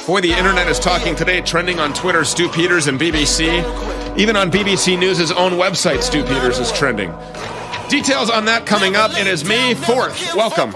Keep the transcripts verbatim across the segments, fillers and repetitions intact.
Boy, the internet is talking today, trending on Twitter, Stu Peters and B B C. Even on B B C News' own website, Stu Peters is trending. Details on that coming up. It is May fourth. Welcome.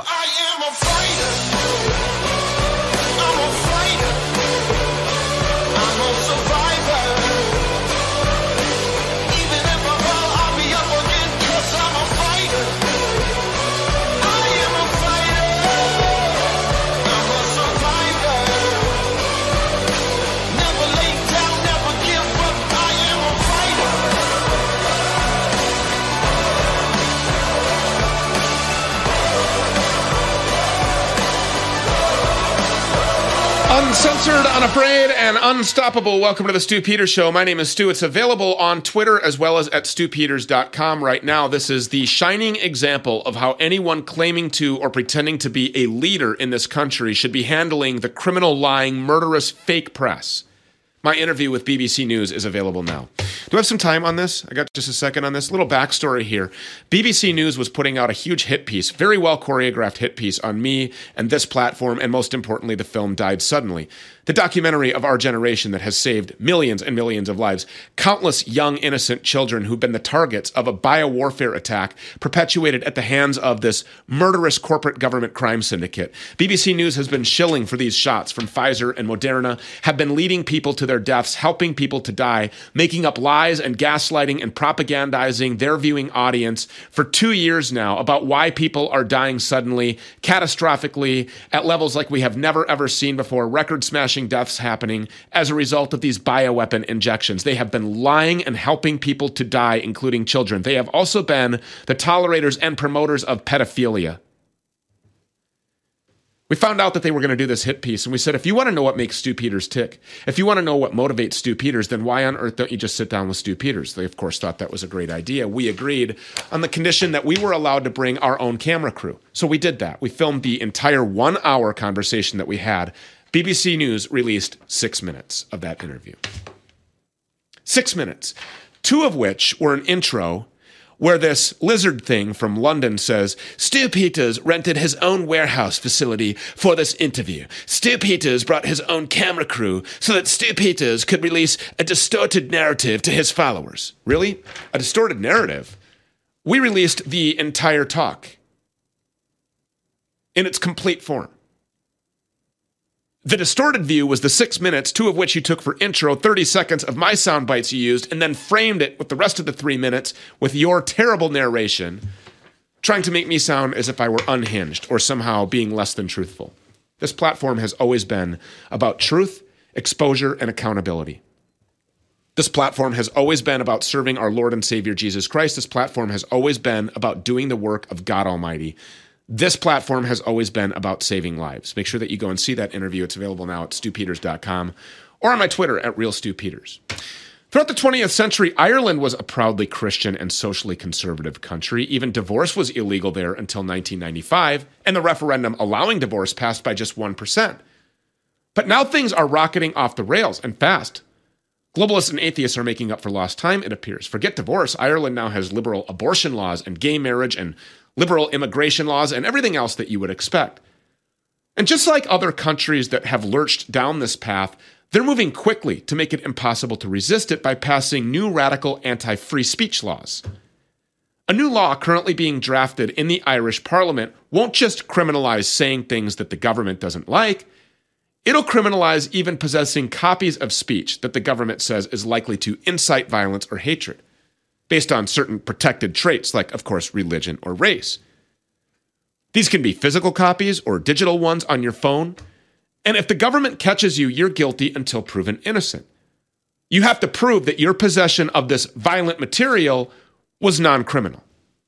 Uncensored, unafraid, and unstoppable. Welcome to the Stu Peters Show. My name is Stu. It's available on Twitter as well as at stu peters dot com right now. This is the shining example of how anyone claiming to or pretending to be a leader in this country should be handling the criminal, lying, murderous fake press. My interview with B B C News is available now. Do I have some time on this? I got just a second on this. A little backstory here. B B C News was putting out a huge hit piece, very well choreographed hit piece on me and this platform, and most importantly, the film Died Suddenly, the documentary of our generation that has saved millions and millions of lives, countless young, innocent children who've been the targets of a biowarfare attack perpetuated at the hands of this murderous corporate government crime syndicate. B B C News has been shilling for these shots from Pfizer and Moderna, have been leading people to their deaths, helping people to die, making up lies and gaslighting and propagandizing their viewing audience for two years now about why people are dying suddenly, catastrophically, at levels like we have never ever seen before, record-smashing deaths happening as a result of these bioweapon injections. They have been lying and helping people to die, including children. They have also been the tolerators and promoters of pedophilia. We found out that they were going to do this hit piece, and we said, if you want to know what makes Stu Peters tick, if you want to know what motivates Stu Peters, then why on earth don't you just sit down with Stu Peters? They, of course, thought that was a great idea. We agreed on the condition that we were allowed to bring our own camera crew. So we did that. We filmed the entire one-hour conversation that we had. B B C News released six minutes of that interview. Six minutes, two of which were an intro where this lizard thing from London says, Stu Peters rented his own warehouse facility for this interview. Stu Peters brought his own camera crew so that Stu Peters could release a distorted narrative to his followers. Really? A distorted narrative? We released the entire talk in its complete form. The distorted view was the six minutes, two of which you took for intro, thirty seconds of my sound bites you used, and then framed it with the rest of the three minutes with your terrible narration, trying to make me sound as if I were unhinged or somehow being less than truthful. This platform has always been about truth, exposure, and accountability. This platform has always been about serving our Lord and Savior Jesus Christ. This platform has always been about doing the work of God Almighty. This platform has always been about saving lives. Make sure that you go and see that interview. It's available now at stu peters dot com or on my Twitter at real stu peters. Throughout the twentieth century, Ireland was a proudly Christian and socially conservative country. Even divorce was illegal there until nineteen ninety-five, and the referendum allowing divorce passed by just one percent. But now things are rocketing off the rails, and fast. Globalists and atheists are making up for lost time, it appears. Forget divorce. Ireland now has liberal abortion laws and gay marriage and liberal immigration laws, and everything else that you would expect. And just like other countries that have lurched down this path, they're moving quickly to make it impossible to resist it by passing new radical anti-free speech laws. A new law currently being drafted in the Irish Parliament won't just criminalize saying things that the government doesn't like, it'll criminalize even possessing copies of speech that the government says is likely to incite violence or hatred, based on certain protected traits like, of course, religion or race. These can be physical copies or digital ones on your phone. And if the government catches you, you're guilty until proven innocent. You have to prove that your possession of this violent material was non-criminal.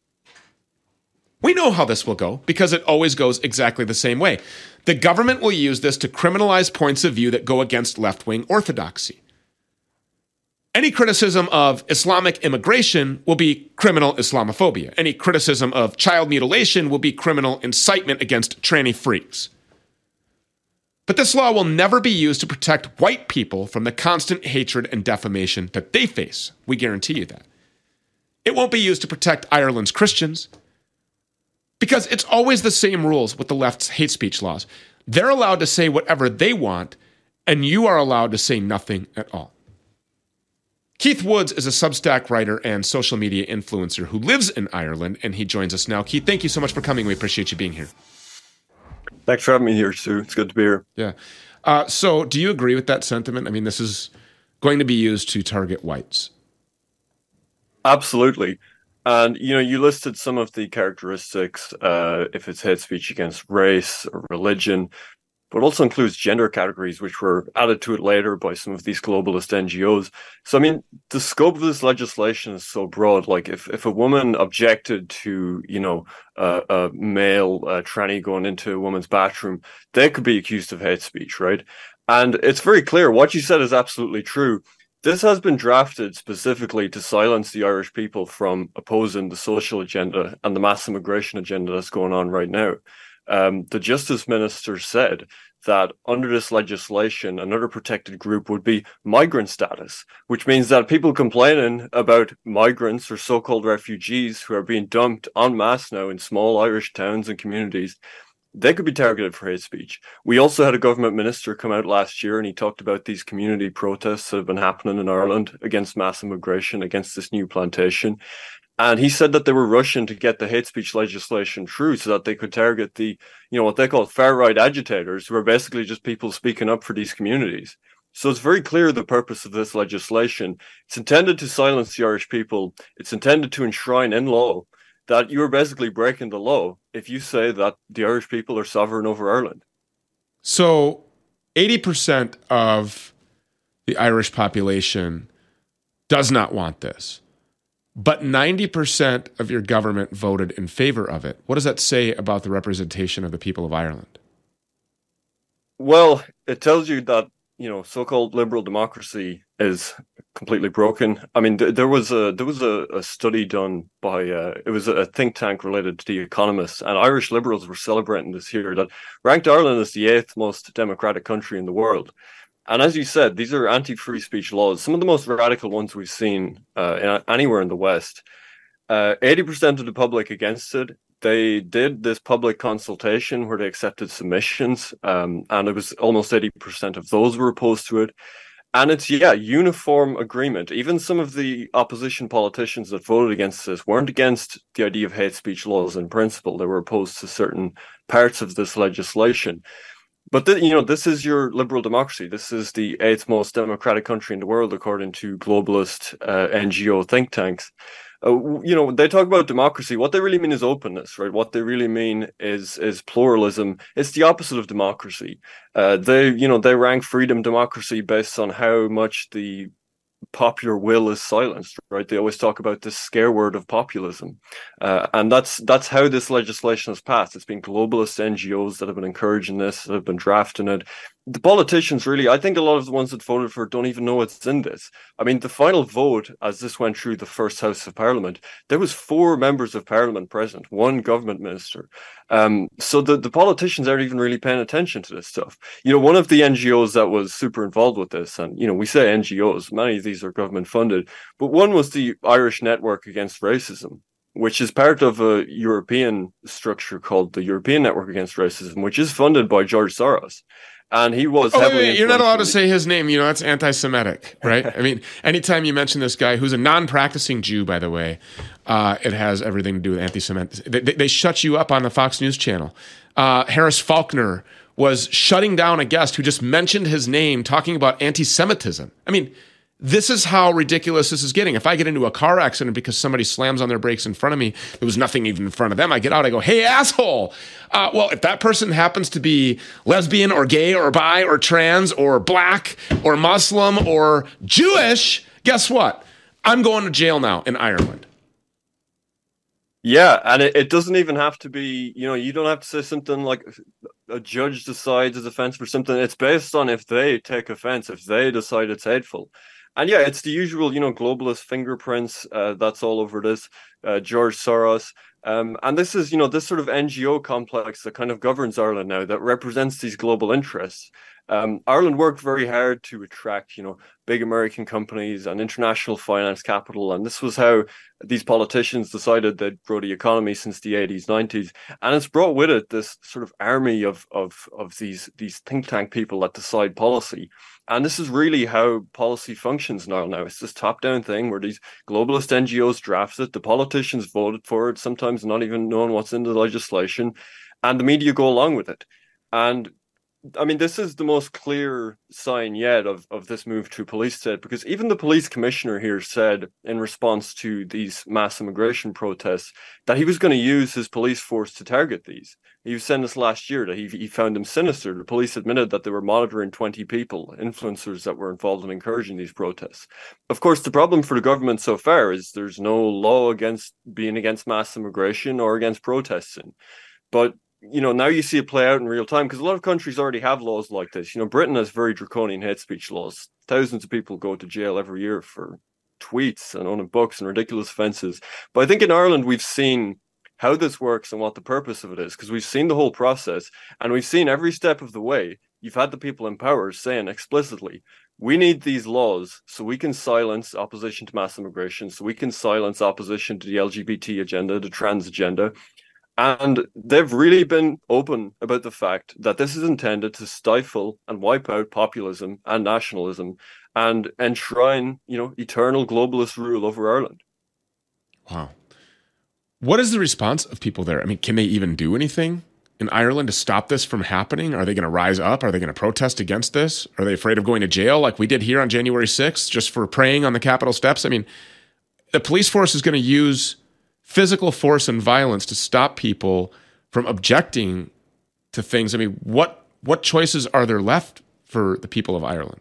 We know how this will go because it always goes exactly the same way. The government will use this to criminalize points of view that go against left-wing orthodoxy. Any criticism of Islamic immigration will be criminal Islamophobia. Any criticism of child mutilation will be criminal incitement against tranny freaks. But this law will never be used to protect white people from the constant hatred and defamation that they face. We guarantee you that. It won't be used to protect Ireland's Christians, because it's always the same rules with the left's hate speech laws. They're allowed to say whatever they want, and you are allowed to say nothing at all. Keith Woods is a Substack writer and social media influencer who lives in Ireland, and he joins us now. Keith, thank you so much for coming. We appreciate you being here. Thanks for having me here, Stu. It's good to be here. Yeah. Uh, so do you agree with that sentiment? I mean, this is going to be used to target whites. Absolutely. And, you know, you listed some of the characteristics, uh, if it's hate speech against race or religion, but also includes gender categories, which were added to it later by some of these globalist N G Os. So, I mean, the scope of this legislation is so broad. Like, if, if a woman objected to, you know, uh, a male uh, tranny going into a woman's bathroom, they could be accused of hate speech, right? And it's very clear. What you said is absolutely true. This has been drafted specifically to silence the Irish people from opposing the social agenda and the mass immigration agenda that's going on right now. Um, the Justice Minister said that under this legislation, another protected group would be migrant status, which means that people complaining about migrants or so-called refugees who are being dumped en masse now in small Irish towns and communities, they could be targeted for hate speech. We also had a government minister come out last year and he talked about these community protests that have been happening in Ireland against mass immigration, against this new plantation. And he said that they were rushing to get the hate speech legislation through so that they could target the, you know, what they call far-right agitators, who are basically just people speaking up for these communities. So it's very clear the purpose of this legislation. It's intended to silence the Irish people. It's intended to enshrine in law that you're basically breaking the law if you say that the Irish people are sovereign over Ireland. So eighty percent of the Irish population does not want this, but ninety percent of your government voted in favor of it. What does that say about the representation of the people of Ireland? Well, it tells you that, you know, so-called liberal democracy is completely broken. I mean, th- there was a there was a, a study done by uh, it was a think tank related to The Economist, and Irish liberals were celebrating this year that ranked Ireland as the eighth most democratic country in the world. And as you said, these are anti-free speech laws, some of the most radical ones we've seen uh, in, anywhere in the West. Uh, eighty percent of the public against it. They did this public consultation where they accepted submissions, um, and it was almost eighty percent of those were opposed to it. And it's, yeah, uniform agreement. Even some of the opposition politicians that voted against this weren't against the idea of hate speech laws in principle. They were opposed to certain parts of this legislation. But, the, you know, this is your liberal democracy. This is the eighth most democratic country in the world, according to globalist uh, N G O think tanks. Uh, you know, they talk about democracy. What they really mean is openness, right? What they really mean is is pluralism. It's the opposite of democracy. Uh, they, you know, they rank freedom democracy based on how much the popular will is silenced, right? They always talk about this scare word of populism. Uh, and that's that's how this legislation has passed. It's been globalist N G Os that have been encouraging this, that have been drafting it. The politicians, really, I think a lot of the ones that voted for it don't even know what's in this. I mean, the final vote, as this went through the first House of Parliament, there was four members of Parliament present, one government minister. Um, so the, the politicians aren't even really paying attention to this stuff. You know, one of the N G Os that was super involved with this, and, you know, we say N G Os, many of these are government funded, but one was the Irish Network Against Racism, which is part of a European structure called the European Network Against Racism, which is funded by George Soros. And he was oh, heavily wait, wait, you're not allowed to say his name. You know, that's anti-Semitic, right? I mean, anytime you mention this guy, who's a non-practicing Jew, by the way, uh, it has everything to do with anti-Semitic. They, they, they shut you up on the Fox News channel. Uh, Harris Faulkner was shutting down a guest who just mentioned his name, talking about anti-Semitism. I mean, this is how ridiculous this is getting. If I get into a car accident because somebody slams on their brakes in front of me, there was nothing even in front of them. I get out, I go, hey, asshole. Uh, well, if that person happens to be lesbian or gay or bi or trans or black or Muslim or Jewish, guess what? I'm going to jail now in Ireland. Yeah, and it, it doesn't even have to be, you know, you don't have to say something like a judge decides it's offensive or something. It's based on if they take offense, if they decide it's hateful. And yeah, it's the usual, you know, globalist fingerprints uh, that's all over this, uh, George Soros. Um, and this is, you know, this sort of N G O complex that kind of governs Ireland now that represents these global interests. Um, Ireland worked very hard to attract, you know, big American companies and international finance capital, and this was how these politicians decided they'd grow the economy since the eighties, nineties, and it's brought with it this sort of army of of of these these think tank people that decide policy. And this is really how policy functions now. Now it's this top-down thing where these globalist N G Os draft it, the politicians voted for it, sometimes not even knowing what's in the legislation, and the media go along with it. And I mean, this is the most clear sign yet of, of this move to police state, because even the police commissioner here said in response to these mass immigration protests that he was going to use his police force to target these. He was saying this last year that he, he found them sinister. The police admitted that they were monitoring twenty people, influencers that were involved in encouraging these protests. Of course, the problem for the government so far is there's no law against being against mass immigration or against protesting. But you know, now you see it play out in real time, because a lot of countries already have laws like this. You know, Britain has very draconian hate speech laws. Thousands of people go to jail every year for tweets and owning books and ridiculous offences. But I think in Ireland, we've seen how this works and what the purpose of it is, because we've seen the whole process and we've seen every step of the way. You've had the people in power saying explicitly, we need these laws so we can silence opposition to mass immigration, so we can silence opposition to the L G B T agenda, the trans agenda. And they've really been open about the fact that this is intended to stifle and wipe out populism and nationalism and enshrine, you know, eternal globalist rule over Ireland. Wow. What is the response of people there? I mean, can they even do anything in Ireland to stop this from happening? Are they going to rise up? Are they going to protest against this? Are they afraid of going to jail like we did here on January sixth just for praying on the Capitol steps? I mean, the police force is going to use physical force and violence to stop people from objecting to things. I mean, what what choices are there left for the people of Ireland?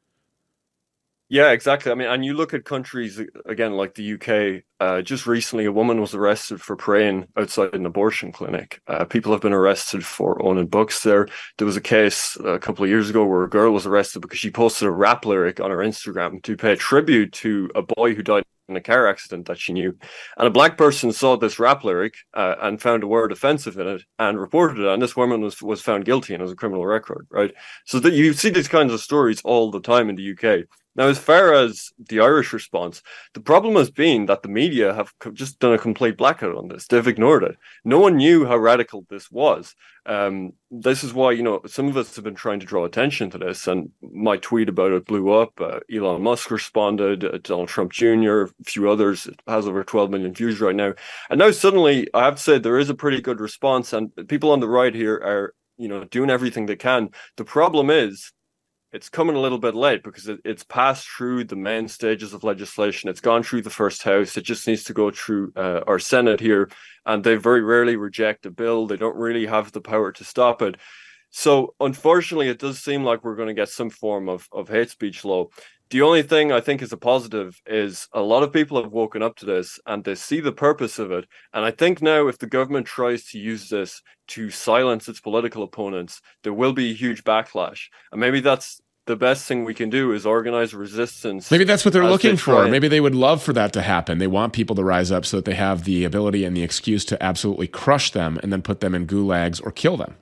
Yeah, exactly. I mean, and you look at countries, again, like the U K, uh, just recently a woman was arrested for praying outside an abortion clinic. Uh, people have been arrested for owning books there. There was a case a couple of years ago where a girl was arrested because she posted a rap lyric on her Instagram to pay tribute to a boy who died in a car accident that she knew. And a black person saw this rap lyric uh, and found a word offensive in it and reported it. And this woman was, was found guilty and has a criminal record, right? So that you see these kinds of stories all the time in the U K. Now, as far as the Irish response, the problem has been that the media have just done a complete blackout on this. They've ignored it. No one knew how radical this was. Um, this is why, you know, some of us have been trying to draw attention to this, and my tweet about it blew up. Uh, Elon Musk responded, uh, Donald Trump Junior, a few others. It has over twelve million views right now. And now suddenly, I have to say, there is a pretty good response, and people on the right here are, you know, doing everything they can. The problem is, it's coming a little bit late because it, it's passed through the main stages of legislation. It's gone through the first house. It just needs to go through uh, our Senate here, and they very rarely reject a bill. They don't really have the power to stop it. So unfortunately, it does seem like we're going to get some form of, of hate speech law. The only thing I think is a positive is a lot of people have woken up to this and they see the purpose of it. And I think now if the government tries to use this to silence its political opponents, there will be a huge backlash. And maybe that's the best thing we can do is organize resistance. Maybe that's what they're looking for. And maybe they would love for that to happen. They want people to rise up so that they have the ability and the excuse to absolutely crush them and then put them in gulags or kill them.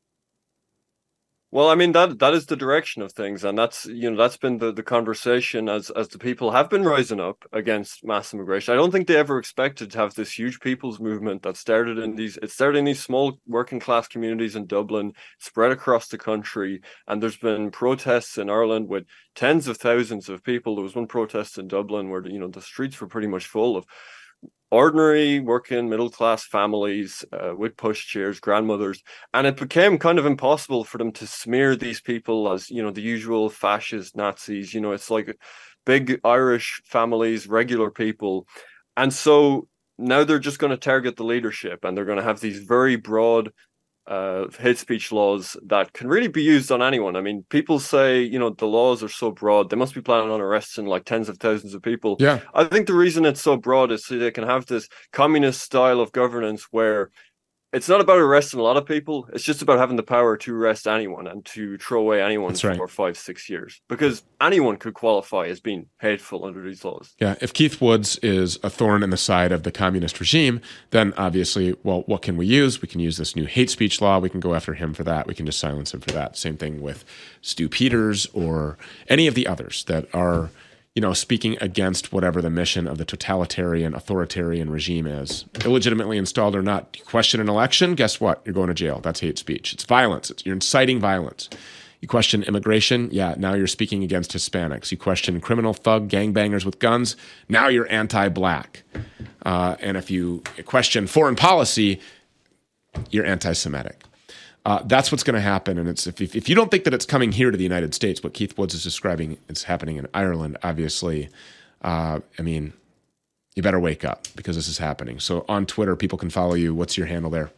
Well, I mean, that that is the direction of things. And that's, you know, that's been the, the conversation as, as the people have been rising up against mass immigration. I don't think they ever expected to have this huge people's movement that started in these, it started in these small working class communities in Dublin, spread across the country. And there's been protests in Ireland with tens of thousands of people. There was one protest in Dublin where, you know, the streets were pretty much full of ordinary working middle class families uh, with pushchairs, grandmothers, and it became kind of impossible for them to smear these people as, you know, the usual fascist Nazis. You know, it's like big Irish families, regular people, and so now they're just going to target the leadership, and they're going to have these very broad uh, hate speech laws that can really be used on anyone. I mean, people say, you know, the laws are so broad, they must be planning on arresting like tens of thousands of people. Yeah. I think the reason it's so broad is so they can have this communist style of governance where it's not about arresting a lot of people. It's just about having the power to arrest anyone and to throw away anyone That's right. for five, six years. Because anyone could qualify as being hateful under these laws. Yeah, if Keith Woods is a thorn in the side of the communist regime, then obviously, well, what can we use? We can use this new hate speech law. We can go after him for that. We can just silence him for that. Same thing with Stu Peters or any of the others that are, you know, speaking against whatever the mission of the totalitarian, authoritarian regime is, illegitimately installed or not. You question an election, guess what? You're going to jail. That's hate speech. It's violence. It's, you're inciting violence. You question immigration, yeah, now you're speaking against Hispanics. You question criminal thug gangbangers with guns, now you're anti-black. Uh, and if you question foreign policy, you're anti-Semitic. Uh, that's what's going to happen. And it's if, if you don't think that it's coming here to the United States, what Keith Woods is describing is happening in Ireland, obviously, uh, I mean, you better wake up because this is happening. So on Twitter, people can follow you. What's your handle there?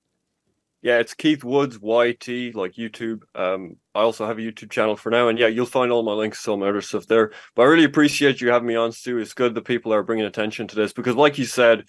Yeah, it's Keith Woods, Y T, like YouTube. Um, I also have a YouTube channel for now. And yeah, you'll find all my links to all my other stuff there. But I really appreciate you having me on, Stu. It's good that people are bringing attention to this because like you said,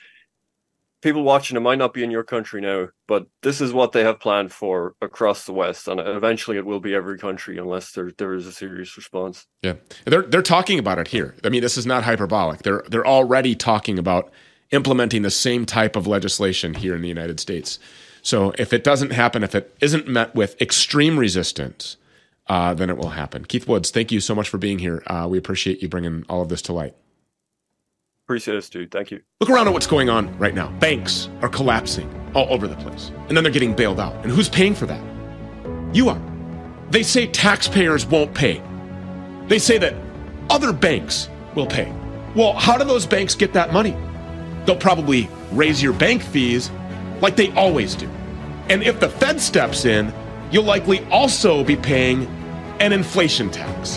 people watching it might not be in your country now, but this is what they have planned for across the West, and eventually it will be every country unless there there is a serious response. Yeah, they're they're talking about it here. I mean, this is not hyperbolic. They're they're already talking about implementing the same type of legislation here in the United States. So if it doesn't happen, if it isn't met with extreme resistance, uh, then it will happen. Keith Woods, thank you so much for being here. Uh, we appreciate you bringing all of this to light. Appreciate it, Stu. Thank you. Look around at what's going on right now. Banks are collapsing all over the place. And then they're getting bailed out. And who's paying for that? You are. They say taxpayers won't pay. They say that other banks will pay. Well, how do those banks get that money? They'll probably raise your bank fees like they always do. And if the Fed steps in, you'll likely also be paying an inflation tax.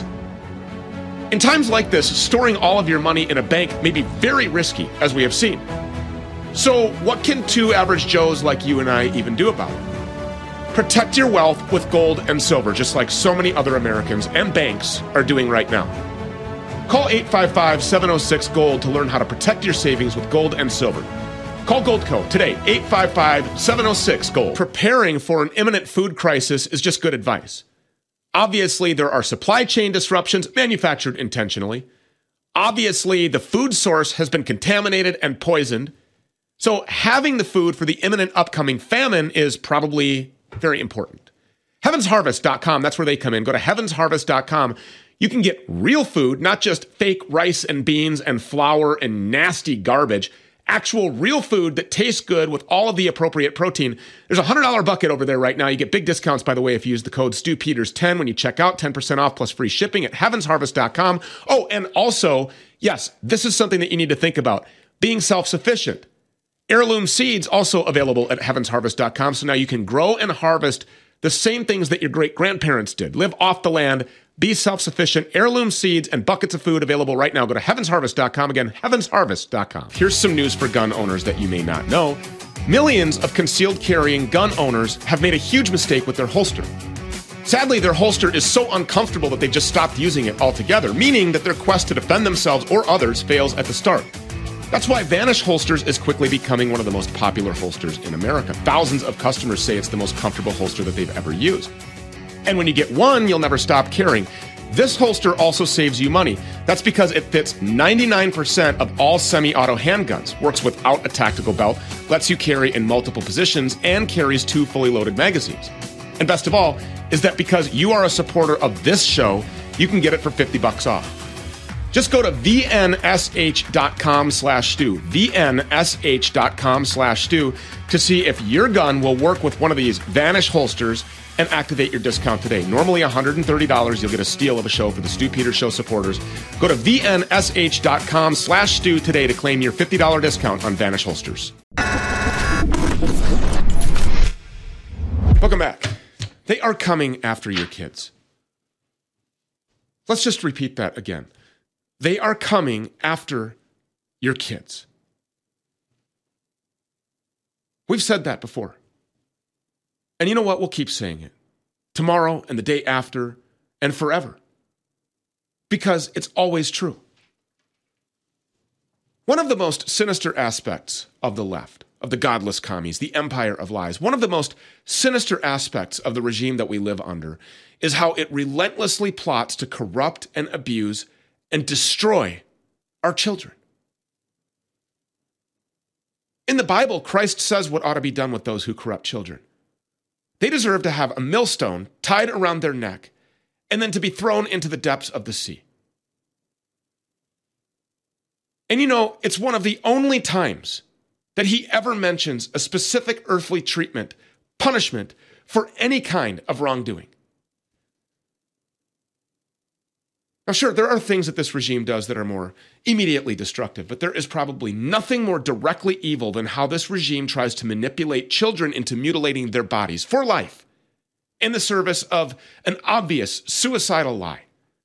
In times like this, storing all of your money in a bank may be very risky, as we have seen. So what can two average Joes like you and I even do about it? Protect your wealth with gold and silver, just like so many other Americans and banks are doing right now. Call eight five five, seven oh six, GOLD to learn how to protect your savings with gold and silver. Call Goldco today, eight five five, seven oh six, GOLD. Preparing for an imminent food crisis is just good advice. Obviously, there are supply chain disruptions manufactured intentionally. Obviously, the food source has been contaminated and poisoned. So having the food for the imminent upcoming famine is probably very important. heavens harvest dot com, that's where they come in. Go to heavens harvest dot com. You can get real food, not just fake rice and beans and flour and nasty garbage. Actual real food that tastes good with all of the appropriate protein. There's a one hundred dollars bucket over there right now. You get big discounts, by the way, if you use the code Stu Peters ten when you check out, ten percent off plus free shipping at heavens harvest dot com. Oh, and also, yes, this is something that you need to think about. Being self-sufficient. Heirloom seeds also available at heavens harvest dot com. So now you can grow and harvest the same things that your great-grandparents did. Live off the land, be self-sufficient. Heirloom seeds and buckets of food available right now. Go to heavens harvest dot com. Again, heavens harvest dot com. Here's some news for gun owners that you may not know. Millions of concealed carrying gun owners have made a huge mistake with their holster. Sadly, their holster is so uncomfortable that they just stopped using it altogether, meaning that their quest to defend themselves or others fails at the start. That's why Vanish Holsters is quickly becoming one of the most popular holsters in America. Thousands of customers say it's the most comfortable holster that they've ever used. And when you get one, you'll never stop carrying. This holster also saves you money. That's because it fits ninety-nine percent of all semi-auto handguns, works without a tactical belt, lets you carry in multiple positions, and carries two fully loaded magazines. And best of all is that because you are a supporter of this show, you can get it for fifty bucks off. Just go to V N S H dot com slash stew, V N S H dot com slash stew to see if your gun will work with one of these Vanish holsters and activate your discount today. Normally one hundred thirty dollars, you'll get a steal of a show for the Stu Peters Show supporters. Go to V N S H dot com slash stew today to claim your fifty dollars discount on Vanish holsters. Welcome back. They are coming after your kids. Let's just repeat that again. They are coming after your kids. We've said that before. And you know what? We'll keep saying it. Tomorrow and the day after and forever. Because it's always true. One of the most sinister aspects of the left, of the godless commies, the empire of lies. One of the most sinister aspects of the regime that we live under is how it relentlessly plots to corrupt and abuse and destroy our children. In the Bible, Christ says what ought to be done with those who corrupt children. They deserve to have a millstone tied around their neck and then to be thrown into the depths of the sea. And you know, it's one of the only times that he ever mentions a specific earthly treatment, punishment for any kind of wrongdoing. Now, sure, there are things that this regime does that are more immediately destructive, but there is probably nothing more directly evil than how this regime tries to manipulate children into mutilating their bodies for life in the service of an obvious suicidal lie.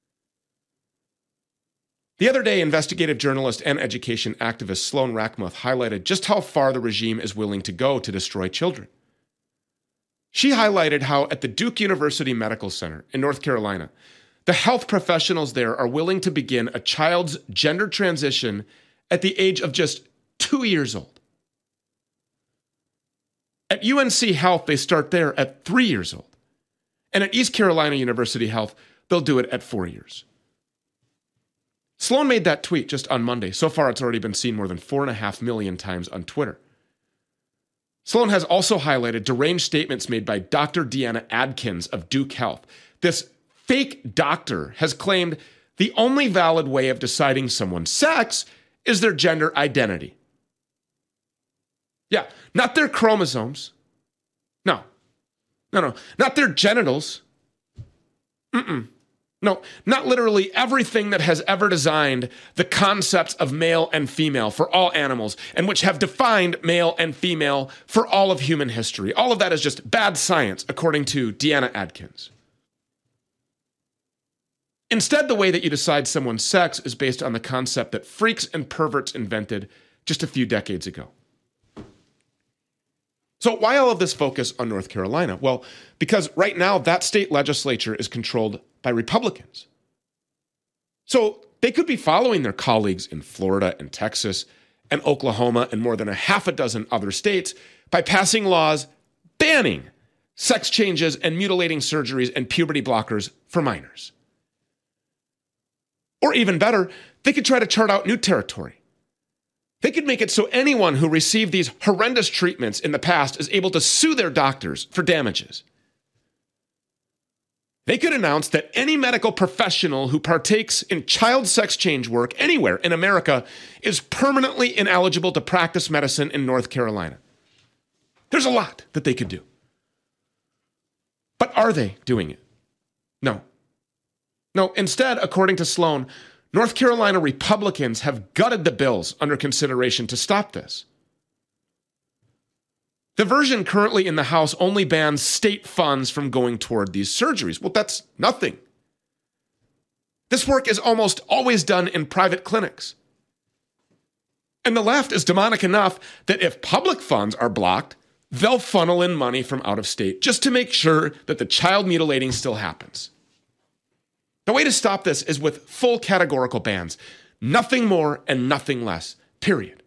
The other day, investigative journalist and education activist Sloan Rackmuth highlighted just how far the regime is willing to go to destroy children. She highlighted how at the Duke University Medical Center in North Carolina, the health professionals there are willing to begin a child's gender transition at the age of just two years old. At U N C Health, they start there at three years old. And at East Carolina University Health, they'll do it at four years. Sloan made that tweet just on Monday. So far, it's already been seen more than four and a half million times on Twitter. Sloan has also highlighted deranged statements made by Doctor Deanna Adkins of Duke Health. This fake doctor has claimed the only valid way of deciding someone's sex is their gender identity. Yeah, not their chromosomes. No, no, no, not their genitals. Mm-mm. No, not literally everything that has ever designed the concepts of male and female for all animals and which have defined male and female for all of human history. All of that is just bad science, according to Deanna Adkins. Instead, the way that you decide someone's sex is based on the concept that freaks and perverts invented just a few decades ago. So why all of this focus on North Carolina? Well, because right now that state legislature is controlled by Republicans. So they could be following their colleagues in Florida and Texas and Oklahoma and more than a half a dozen other states by passing laws banning sex changes and mutilating surgeries and puberty blockers for minors. Or even better, they could try to chart out new territory. They could make it so anyone who received these horrendous treatments in the past is able to sue their doctors for damages. They could announce that any medical professional who partakes in child sex change work anywhere in America is permanently ineligible to practice medicine in North Carolina. There's a lot that they could do. But are they doing it? No. No, instead, according to Sloan, North Carolina Republicans have gutted the bills under consideration to stop this. The version currently in the House only bans state funds from going toward these surgeries. Well, that's nothing. This work is almost always done in private clinics. And the left is demonic enough that if public funds are blocked, they'll funnel in money from out of state just to make sure that the child mutilating still happens. The way to stop this is with full categorical bans. Nothing more and nothing less, period.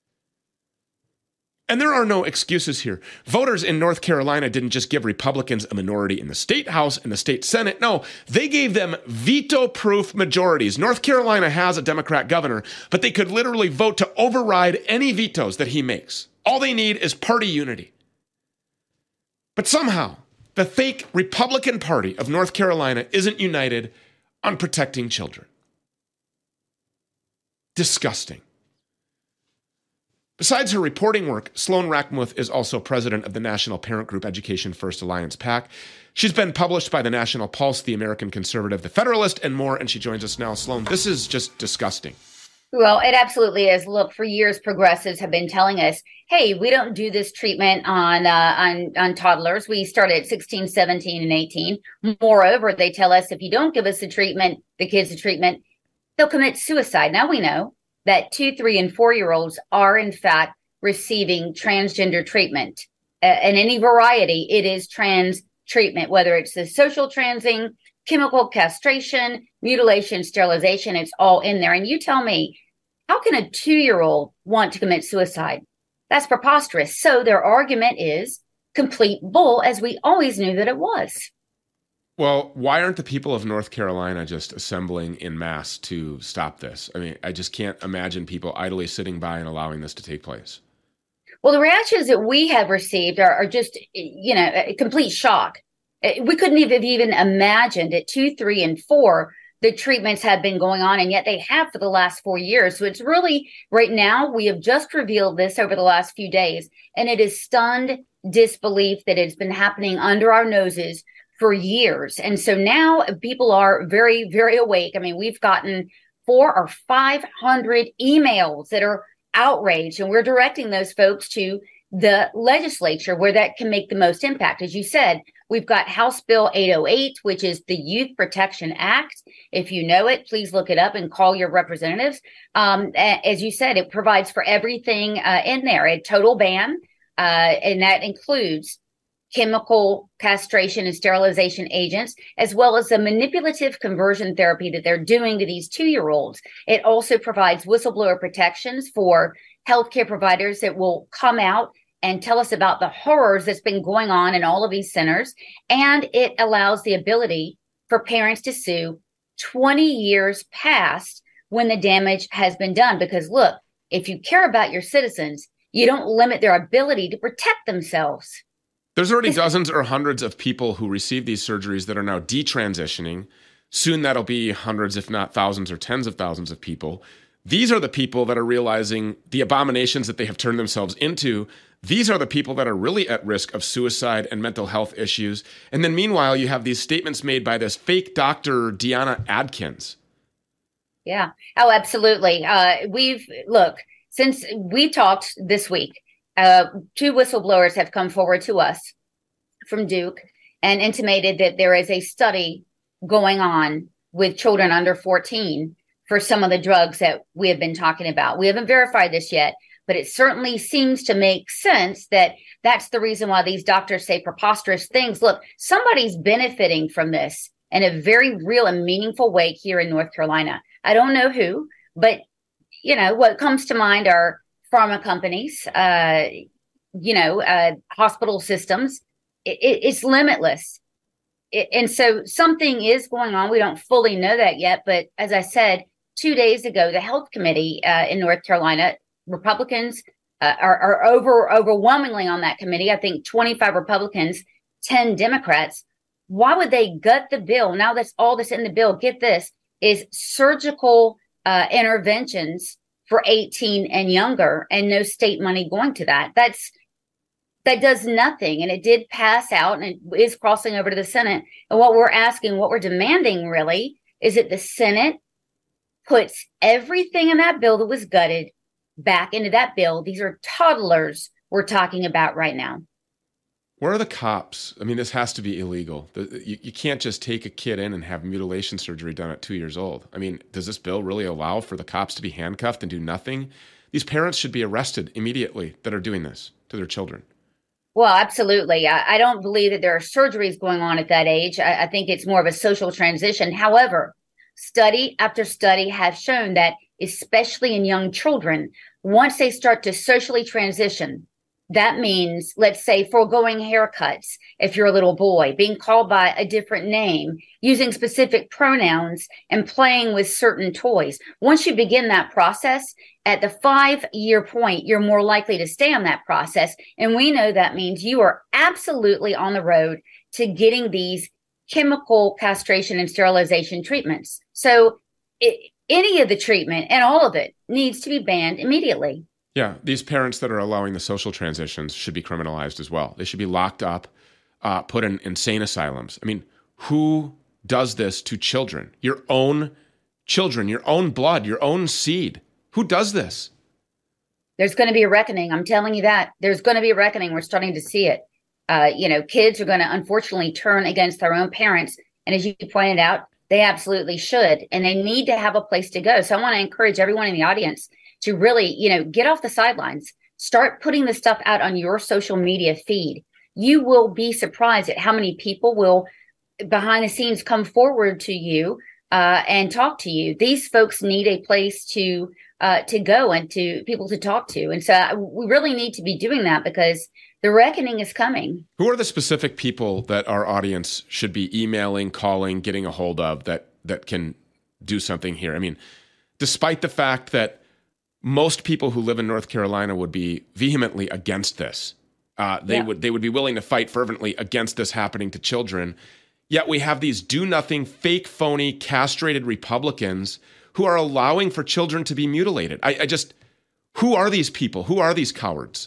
And there are no excuses here. Voters in North Carolina didn't just give Republicans a minority in the state House and the state Senate. No, they gave them veto-proof majorities. North Carolina has a Democrat governor, but they could literally vote to override any vetoes that he makes. All they need is party unity. But somehow, the fake Republican Party of North Carolina isn't united on protecting children. Disgusting. Besides her reporting work, Sloan Rackmuth is also president of the national parent group Education First Alliance PAC. She's been published by the National Pulse, the American Conservative, the Federalist, and more, and she joins us now. Sloan, this is just disgusting. Well, it absolutely is. Look, for years, progressives have been telling us, hey, we don't do this treatment on uh, on on toddlers. We start at sixteen, seventeen, and eighteen. Moreover, they tell us if you don't give us the treatment, the kids the treatment, they'll commit suicide. Now we know that two, three, and four-year-olds are, in fact, receiving transgender treatment. Uh, and any variety, it is trans treatment, whether it's the social transing, chemical castration, mutilation, sterilization, it's all in there. And you tell me, how can a two-year-old want to commit suicide? That's preposterous. So their argument is complete bull, as we always knew that it was. Well, why aren't the people of North Carolina just assembling in mass to stop this? I mean, I just can't imagine people idly sitting by and allowing this to take place. Well, the reactions that we have received are, are just, you know, a complete shock. We couldn't have even imagined at two, three, and four, the treatments have been going on, and yet they have for the last four years. So it's really, right now, we have just revealed this over the last few days, and it is stunned disbelief that it's been happening under our noses for years. And so now people are very, very awake. I mean, we've gotten four or five hundred emails that are outraged, and we're directing those folks to the legislature where that can make the most impact. As you said, we've got House Bill eight oh eight, which is the Youth Protection Act. If you know it, please look it up and call your representatives. Um, as you said, it provides for everything uh, in there, a total ban, uh, and that includes chemical castration and sterilization agents, as well as the manipulative conversion therapy that they're doing to these two-year-olds. It also provides whistleblower protections for healthcare providers that will come out and tell us about the horrors that's been going on in all of these centers. And it allows the ability for parents to sue twenty years past when the damage has been done. Because look, if you care about your citizens, you don't limit their ability to protect themselves. There's already dozens or hundreds of people who receive these surgeries that are now detransitioning. Soon that'll be hundreds, if not thousands or tens of thousands of people. These are the people that are realizing the abominations that they have turned themselves into. These are the people that are really at risk of suicide and mental health issues. And then meanwhile, you have these statements made by this fake doctor, Deanna Adkins. Yeah. Oh, absolutely. Uh, we've, look, since we talked this week, uh, two whistleblowers have come forward to us from Duke and intimated that there is a study going on with children under fourteen for some of the drugs that we have been talking about. We haven't verified this yet, but it certainly seems to make sense that that's the reason why these doctors say preposterous things. Look, somebody's benefiting from this in a very real and meaningful way here in North Carolina. I don't know who, but, you know, what comes to mind are pharma companies, uh, you know, uh, hospital systems. It, it, it's limitless. It, and so something is going on. We don't fully know that yet. But as I said, two days ago, the health committee uh, in North Carolina, Republicans uh, are, are over overwhelmingly on that committee. I think twenty-five Republicans, ten Democrats. Why would they gut the bill? Now that's all that's in the bill. Get this, is surgical uh, interventions for eighteen and younger, and no state money going to that. That's that does nothing. And it did pass out, and it is crossing over to the Senate. And what we're asking, what we're demanding really, is that the Senate puts everything in that bill that was gutted back into that bill. These are toddlers we're talking about right now. Where are the cops? I mean, this has to be illegal. You, you can't just take a kid in and have mutilation surgery done at two years old. I mean, does this bill really allow for the cops to be handcuffed and do nothing? These parents should be arrested immediately that are doing this to their children. Well, absolutely. I, I don't believe that there are surgeries going on at that age. I, I think it's more of a social transition. However, study after study have shown that, especially in young children, once they start to socially transition, that means, let's say, foregoing haircuts if you're a little boy, being called by a different name, using specific pronouns, and playing with certain toys. Once you begin that process, at the five-year point, you're more likely to stay on that process. And we know that means you are absolutely on the road to getting these chemical castration and sterilization treatments. So it, any of the treatment and all of it needs to be banned immediately. Yeah, these parents that are allowing the social transitions should be criminalized as well. They should be locked up, uh, put in insane asylums. I mean, who does this to children? Your own children, your own blood, your own seed. Who does this? There's going to be a reckoning. I'm telling you that. There's going to be a reckoning. We're starting to see it. Uh, you know, kids are going to unfortunately turn against their own parents. And as you pointed out, they absolutely should. And they need to have a place to go. So I want to encourage everyone in the audience to really, you know, get off the sidelines, start putting this stuff out on your social media feed. You will be surprised at how many people will behind the scenes come forward to you uh, and talk to you. These folks need a place to uh, to go and to people to talk to. And so we really need to be doing that because the reckoning is coming. Who are the specific people that our audience should be emailing, calling, getting a hold of that that can do something here? I mean, despite the fact that most people who live in North Carolina would be vehemently against this, uh, they yeah. would they would be willing to fight fervently against this happening to children. Yet we have these do-nothing, fake, phony, castrated Republicans who are allowing for children to be mutilated. I, I just, who are these people? Who are these cowards?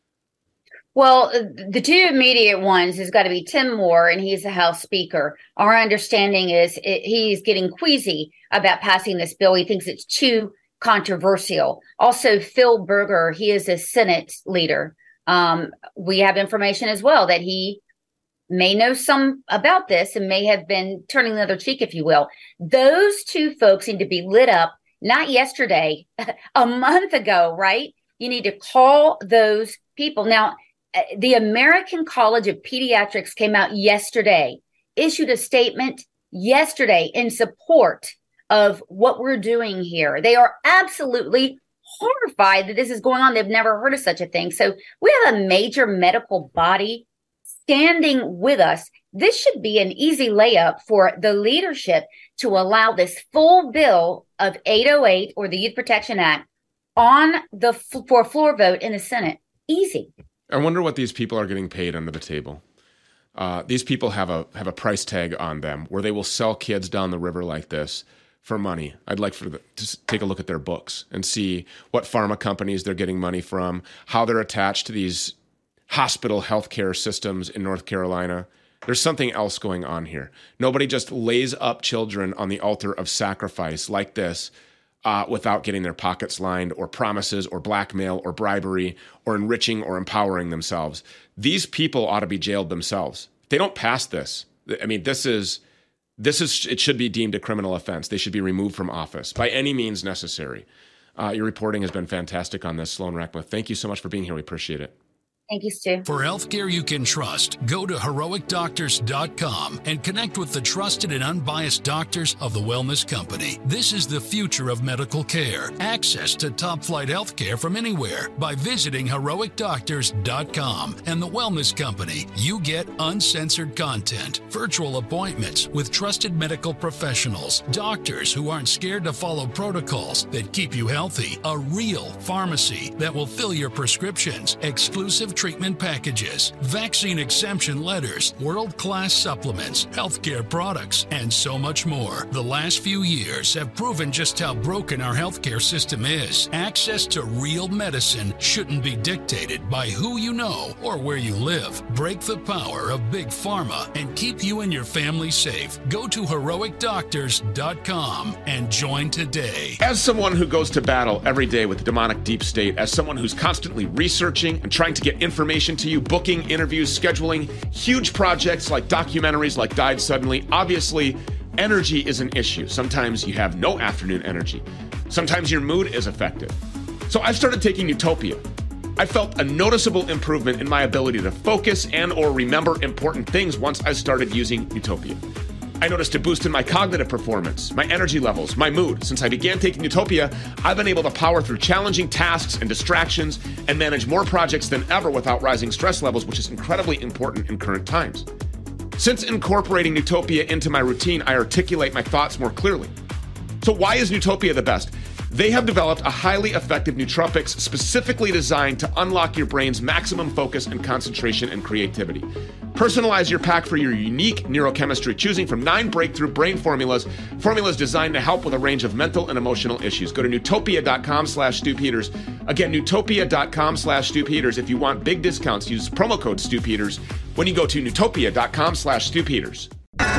Well, the two immediate ones has got to be Tim Moore, and he's the House Speaker. Our understanding is it, he's getting queasy about passing this bill. He thinks it's too controversial. Also, Phil Berger, he is a Senate leader. Um, we have information as well that he may know some about this and may have been turning the other cheek, if you will. Those two folks need to be lit up, not yesterday, a month ago, right? You need to call those people. Now, the American College of Pediatrics came out yesterday, issued a statement yesterday in support of what we're doing here. They are absolutely horrified that this is going on. They've never heard of such a thing. So we have a major medical body standing with us. This should be an easy layup for the leadership to allow this full bill of eight oh eight or the Youth Protection Act on the for floor vote in the Senate. Easy. I wonder what these people are getting paid under the table. Uh, these people have a have a price tag on them where they will sell kids down the river like this for money. I'd like for the, to take a look at their books and see what pharma companies they're getting money from, how they're attached to these hospital healthcare systems in North Carolina. There's something else going on here. Nobody just lays up children on the altar of sacrifice like this uh, without getting their pockets lined or promises or blackmail or bribery or enriching or empowering themselves. These people ought to be jailed themselves. If they don't pass this, I mean, this is, this is, it should be deemed a criminal offense. They should be removed from office by any means necessary. Uh, your reporting has been fantastic on this, Sloan Rachmuth. Thank you so much for being here. We appreciate it. Thank you, Stu. For healthcare you can trust, go to heroic doctors dot com and connect with the trusted and unbiased doctors of the Wellness Company. This is the future of medical care. Access to top-flight healthcare from anywhere by visiting heroic doctors dot com. And the Wellness Company, you get uncensored content, virtual appointments with trusted medical professionals, doctors who aren't scared to follow protocols that keep you healthy, a real pharmacy that will fill your prescriptions, exclusive treatment packages, vaccine exemption letters, world-class supplements, healthcare products, and so much more. The last few years have proven just how broken our healthcare system is. Access to real medicine shouldn't be dictated by who you know or where you live. Break the power of Big Pharma and keep you and your family safe. Go to heroic doctors dot com and join today. As someone who goes to battle every day with the demonic deep state, as someone who's constantly researching and trying to get information to you, booking interviews, scheduling huge projects like documentaries like Died Suddenly. Obviously, energy is an issue. Sometimes you have no afternoon energy. Sometimes your mood is affected. So I've started taking Utopia. I felt a noticeable improvement in my ability to focus and or remember important things once I started using Utopia. I noticed a boost in my cognitive performance, my energy levels, my mood. Since I began taking Utopia, I've been able to power through challenging tasks and distractions and manage more projects than ever without rising stress levels, which is incredibly important in current times. Since incorporating Utopia into my routine, I articulate my thoughts more clearly. So why is Utopia the best? They have developed a highly effective nootropics specifically designed to unlock your brain's maximum focus and concentration and creativity. Personalize your pack for your unique neurochemistry, choosing from nine breakthrough brain formulas, formulas designed to help with a range of mental and emotional issues. Go to Newtopia dot com slash Stu Peters. Again, Newtopia dot com slash Stu Peters. If you want big discounts, use promo code Stu Peters when you go to Newtopia dot com slash Stu Peters.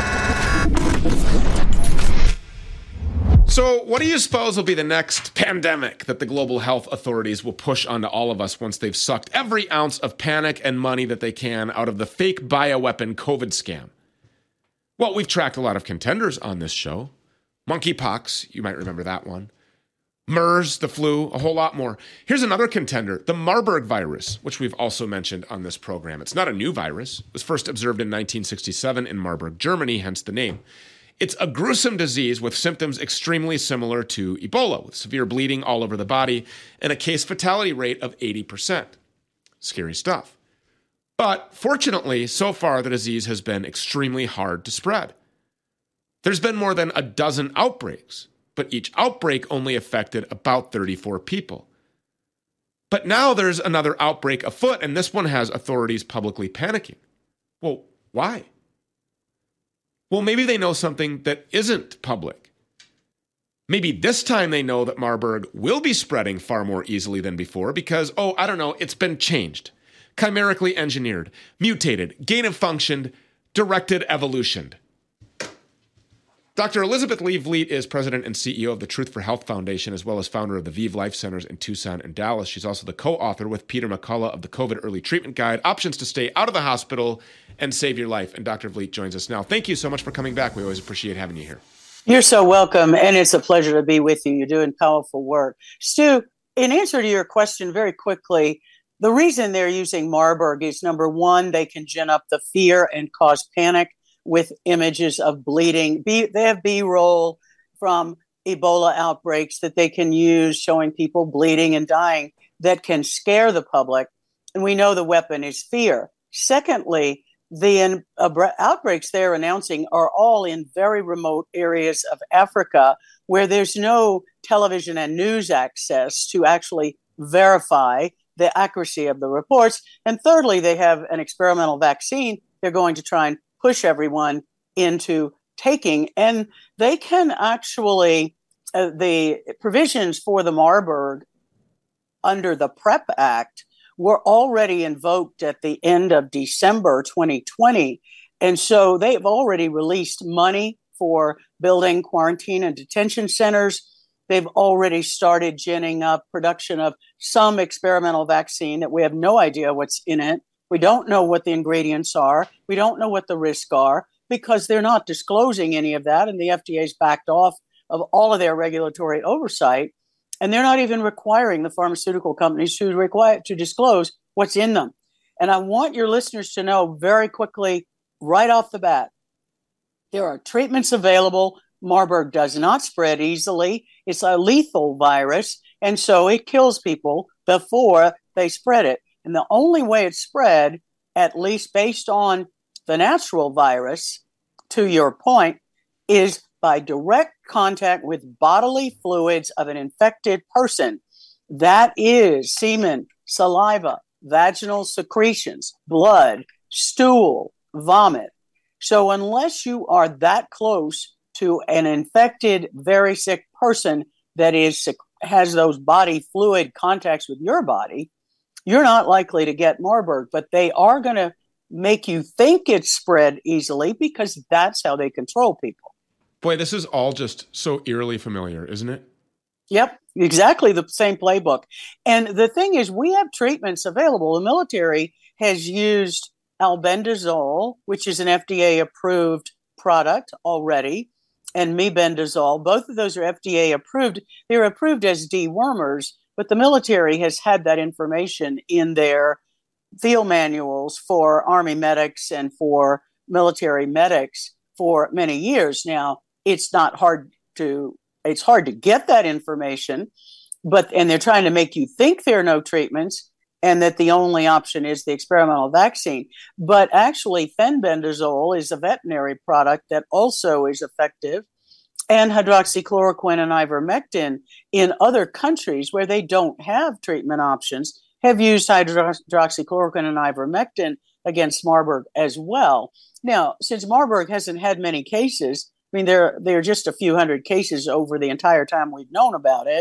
So what do you suppose will be the next pandemic that the global health authorities will push onto all of us once they've sucked every ounce of panic and money that they can out of the fake bioweapon COVID scam? Well, we've tracked a lot of contenders on this show. Monkeypox, you might remember that one. MERS, the flu, a whole lot more. Here's another contender, the Marburg virus, which we've also mentioned on this program. It's not a new virus. It was first observed in nineteen sixty-seven in Marburg, Germany, hence the name. It's a gruesome disease with symptoms extremely similar to Ebola, with severe bleeding all over the body and a case fatality rate of eighty percent. Scary stuff. But fortunately, so far, the disease has been extremely hard to spread. There's been more than a dozen outbreaks, but each outbreak only affected about thirty-four people. But now there's another outbreak afoot, and this one has authorities publicly panicking. Well, why? Well, maybe they know something that isn't public. Maybe this time they know that Marburg will be spreading far more easily than before because, oh, I don't know, it's been changed, chimerically engineered, mutated, gain-of-functioned, directed evolutioned. Doctor Elizabeth Lee Vliet is president and C E O of the Truth for Health Foundation, as well as founder of the ViiV Life Centers in Tucson and Dallas. She's also the co-author with Peter McCullough of the COVID Early Treatment Guide, Options to Stay Out of the Hospital and Save Your Life. And Doctor Vliet joins us now. Thank you so much for coming back. We always appreciate having you here. You're so welcome, and it's a pleasure to be with you. You're doing powerful work. Stu, in answer to your question very quickly, the reason they're using Marburg is, number one, they can gin up the fear and cause panic with images of bleeding. B, they have B-roll from Ebola outbreaks that they can use showing people bleeding and dying that can scare the public. And we know the weapon is fear. Secondly, the in, uh, outbreaks they're announcing are all in very remote areas of Africa where there's no television and news access to actually verify the accuracy of the reports. And thirdly, they have an experimental vaccine they're going to try and push everyone into taking. And they can actually, uh, the provisions for the Marburg under the PrEP Act were already invoked at the end of December twenty twenty. And so they've already released money for building quarantine and detention centers. They've already started ginning up production of some experimental vaccine that we have no idea what's in it. We don't know what the ingredients are. We don't know what the risks are because they're not disclosing any of that. And the F D A's backed off of all of their regulatory oversight. And they're not even requiring the pharmaceutical companies to require to disclose what's in them. And I want your listeners to know very quickly, right off the bat, there are treatments available. Marburg does not spread easily. It's a lethal virus. And so it kills people before they spread it. And the only way it's spread, at least based on the natural virus, to your point, is by direct contact with bodily fluids of an infected person. That is semen, saliva, vaginal secretions, blood, stool, vomit. So unless you are that close to an infected, very sick person that is has those body fluid contacts with your body, you're not likely to get Marburg. But they are going to make you think it's spread easily because that's how they control people. Boy, this is all just so eerily familiar, isn't it? Yep, exactly the same playbook. And the thing is, we have treatments available. The military has used albendazole, which is an F D A-approved product already, and mebendazole. Both of those are F D A approved. They're approved as dewormers, but the military has had that information in their field manuals for Army medics and for military medics for many years now. It's not hard to, it's hard to get that information, but, and they're trying to make you think there are no treatments and that the only option is the experimental vaccine. But actually, fenbendazole is a veterinary product that also is effective, and hydroxychloroquine and ivermectin in other countries where they don't have treatment options have used hydroxychloroquine and ivermectin against Marburg as well. Now, since Marburg hasn't had many cases, I mean, there, there are just a few hundred cases over the entire time we've known about it.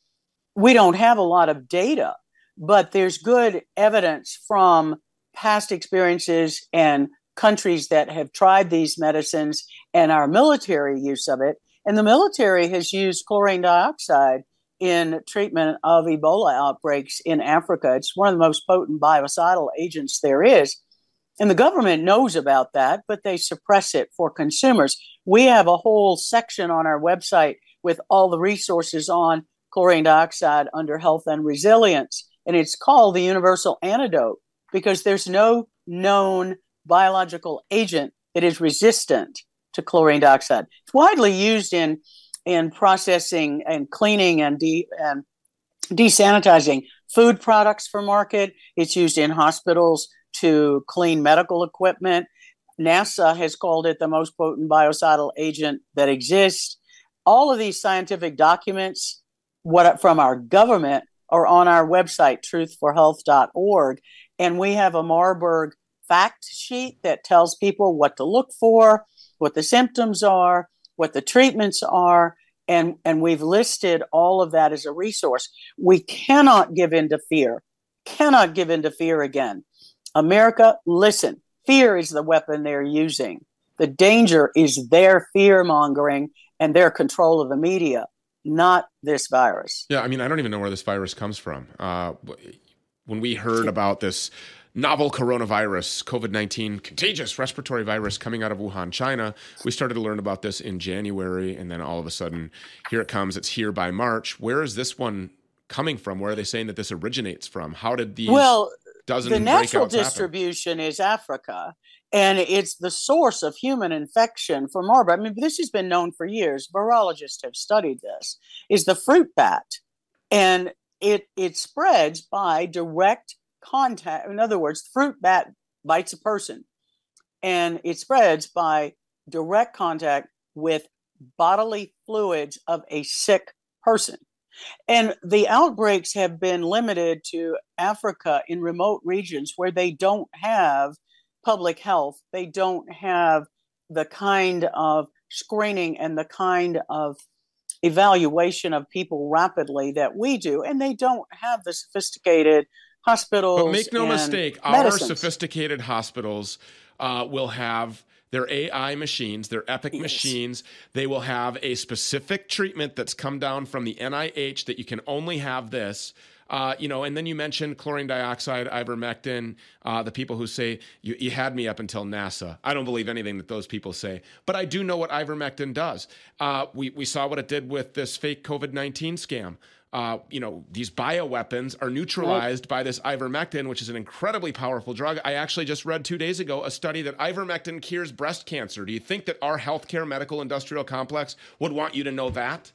We don't have a lot of data, but there's good evidence from past experiences and countries that have tried these medicines and our military use of it. And the military has used chlorine dioxide in treatment of Ebola outbreaks in Africa. It's one of the most potent biocidal agents there is. And the government knows about that, but they suppress it for consumers. We have a whole section on our website with all the resources on chlorine dioxide under health and resilience. And it's called the universal antidote because there's no known biological agent that is resistant to chlorine dioxide. It's widely used in in processing and cleaning and de, and desanitizing food products for market. It's used in hospitals to clean medical equipment. NASA has called it the most potent biocidal agent that exists. All of these scientific documents, what from our government, are on our website, truth for health dot org. And we have a Marburg fact sheet that tells people what to look for, what the symptoms are, what the treatments are. And, and we've listed all of that as a resource. We cannot give in to fear, cannot give in to fear again. America, listen, fear is the weapon they're using. The danger is their fear mongering and their control of the media, not this virus. Yeah, I mean, I don't even know where this virus comes from. Uh, when we heard about this novel coronavirus, COVID nineteen, contagious respiratory virus coming out of Wuhan, China, we started to learn about this in January, and then all of a sudden, here it comes. It's here by March. Where is this one coming from? Where are they saying that this originates from? How did these well, dozen the natural breakouts distribution happen? Is Africa, and it's the source of human infection for Marburg. I mean, this has been known for years. Virologists have studied this. Is the fruit bat, and it it spreads by direct contact. In other words, fruit bat bites a person, and it spreads by direct contact with bodily fluids of a sick person. And the outbreaks have been limited to Africa in remote regions where they don't have public health. They don't have the kind of screening and the kind of evaluation of people rapidly that we do. And they don't have the sophisticated hospitals. But make no mistake, medicines. Our sophisticated hospitals uh, will have their A I machines, their Epic yes. machines. They will have a specific treatment that's come down from the N I H that you can only have this. Uh, you know, and then you mentioned chlorine dioxide, ivermectin, uh, the people who say, you, you had me up until NASA. I don't believe anything that those people say, but I do know what ivermectin does. Uh, we, we saw what it did with this fake COVID nineteen scam. Uh, you know, these bioweapons are neutralized right. by this ivermectin, which is an incredibly powerful drug. I actually just read two days ago a study that ivermectin cures breast cancer. Do you think that our healthcare medical industrial complex would want you to know that?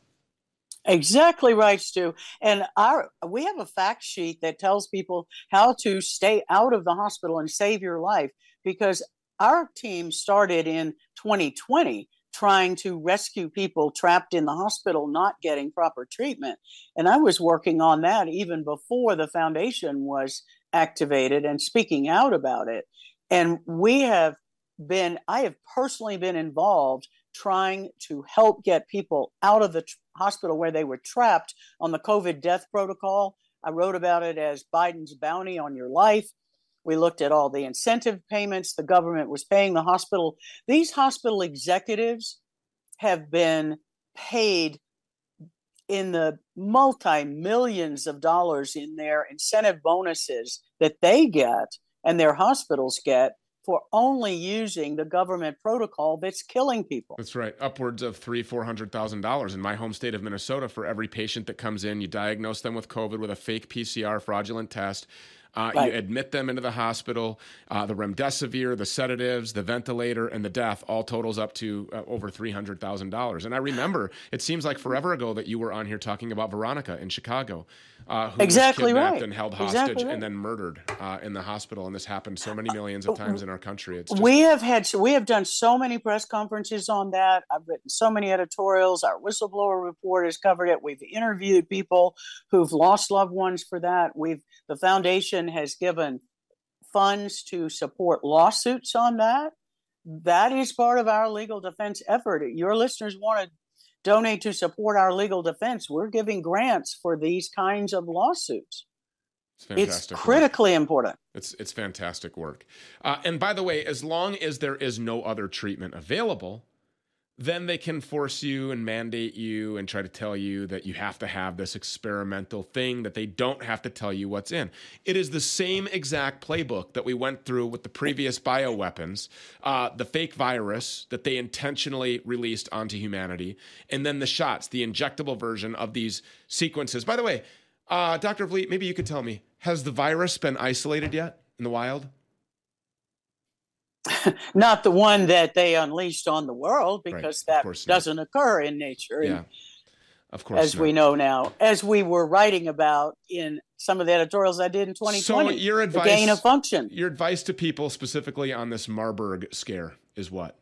Exactly right, Stu. And our we have a fact sheet that tells people how to stay out of the hospital and save your life, because our team started in twenty twenty trying to rescue people trapped in the hospital not getting proper treatment. And I was working on that even before the foundation was activated and speaking out about it. And we have been, I have personally been involved trying to help get people out of the tr- hospital where they were trapped on the COVID death protocol. I wrote about it as Biden's bounty on your life. We looked at all the incentive payments the government was paying the hospital. These hospital executives have been paid in the multi-millions of dollars in their incentive bonuses that they get and their hospitals get for only using the government protocol that's killing people. That's right. Upwards of three, four hundred thousand dollars in my home state of Minnesota for every patient that comes in. You diagnose them with COVID with a fake P C R fraudulent test. Uh, right. You admit them into the hospital. Uh, the remdesivir, the sedatives, the ventilator, and the death all totals up to uh, over three hundred thousand dollars. And I remember, it seems like forever ago that you were on here talking about Veronica in Chicago, uh, who exactly was kidnapped right. and held hostage exactly right. and then murdered uh, in the hospital. And this happened so many millions of times in our country. It's just... We have had, we have done so many press conferences on that. I've written so many editorials. Our whistleblower report has covered it. We've interviewed people who've lost loved ones for that. We've, the foundation has given funds to support lawsuits on that. That is part of our legal defense effort. Your listeners want to donate to support our legal defense. We're giving grants for these kinds of lawsuits. It's fantastic. It's critically work. important. It's it's fantastic work. Uh, and by the way, as long as there is no other treatment available, then they can force you and mandate you and try to tell you that you have to have this experimental thing that they don't have to tell you what's in. It is the same exact playbook that we went through with the previous bioweapons, uh, the fake virus that they intentionally released onto humanity, and then the shots, the injectable version of these sequences. By the way, uh, Doctor Vliet, maybe you could tell me, has the virus been isolated yet in the wild? Not the one that they unleashed on the world, because Right. that doesn't occur in nature. Yeah, And of course. as not. we know now, as we were writing about in some of the editorials I did in twenty twenty, So your advice, the gain of function. Your advice to people specifically on this Marburg scare is what?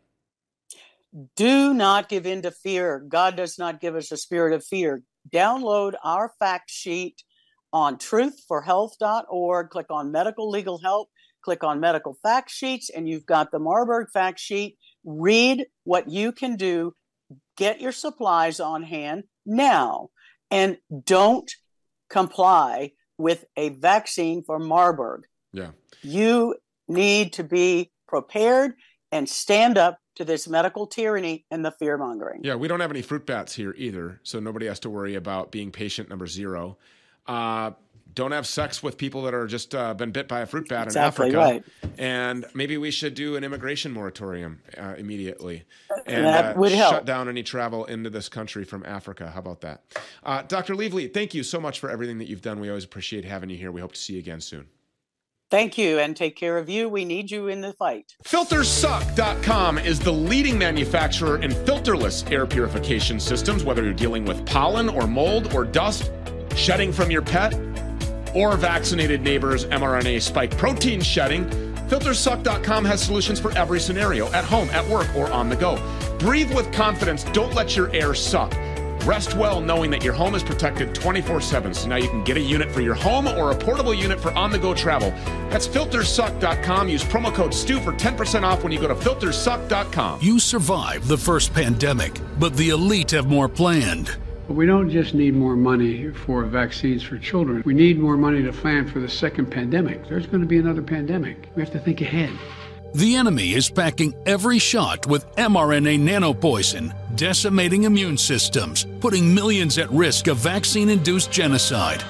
Do not give in to fear. God does not give us a spirit of fear. Download our fact sheet on truth for health dot org. Click on medical legal help. Click on medical fact sheets, and you've got the Marburg fact sheet. Read what you can do. Get your supplies on hand now, and don't comply with a vaccine for Marburg. Yeah. You need to be prepared and stand up to this medical tyranny and the fear mongering. Yeah, we don't have any fruit bats here either, so nobody has to worry about being patient number zero. Uh, don't have sex with people that are just uh, been bit by a fruit bat Exactly in Africa. right. And maybe we should do an immigration moratorium uh, immediately and That uh, would help. shut down any travel into this country from Africa. How about that? Uh, Doctor Lively, thank you so much for everything that you've done. We always appreciate having you here. We hope to see you again soon. Thank you, and take care of you. We need you in the fight. Filters Suck dot com is the leading manufacturer in filterless air purification systems, whether you're dealing with pollen or mold or dust, shedding from your pet, or vaccinated neighbors' mRNA spike protein shedding. Filters Suck dot com has solutions for every scenario, at home, at work, or on the go. Breathe with confidence. Don't let your air suck. Rest well knowing that your home is protected twenty-four seven, so now you can get a unit for your home or a portable unit for on-the-go travel. That's Filters Suck dot com. Use promo code STU for ten percent off when you go to Filters Suck dot com. You survived the first pandemic, but the elite have more planned. But we don't just need more money for vaccines for children. We need more money to plan for the second pandemic. There's going to be another pandemic. We have to think ahead. The enemy is packing every shot with mRNA nanopoison, decimating immune systems, putting millions at risk of vaccine-induced genocide.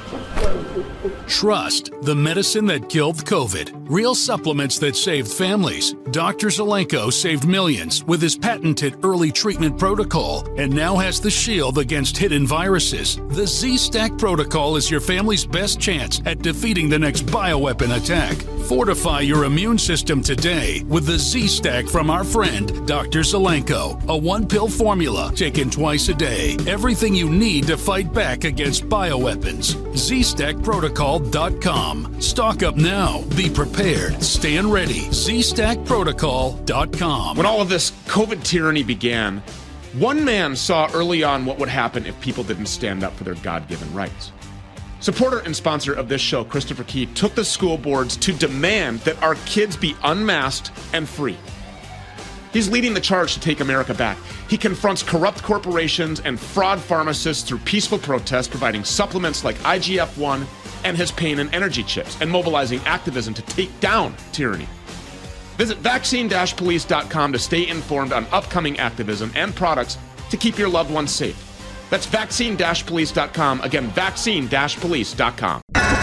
Trust, the medicine that killed COVID. Real supplements that saved families. Doctor Zelenko saved millions with his patented early treatment protocol and now has the shield against hidden viruses. The Z-Stack protocol is your family's best chance at defeating the next bioweapon attack. Fortify your immune system today with the Z-Stack from our friend, Doctor Zelenko. A one-pill formula taken twice a day. Everything you need to fight back against bioweapons. Z stack protocol dot com. Stock up now. Be prepared. Stand ready. Z stack protocol dot com. When all of this COVID tyranny began, one man saw early on what would happen if people didn't stand up for their God-given rights. Supporter and sponsor of this show, Christopher Key, took the school boards to demand that our kids be unmasked and free. He's leading the charge to take America back. He confronts corrupt corporations and fraud pharmacists through peaceful protest, providing supplements like I G F one and his pain and energy chips, and mobilizing activism to take down tyranny. Visit vaccine dash police dot com to stay informed on upcoming activism and products to keep your loved ones safe. That's vaccine dash police dot com. Again, vaccine dash police dot com.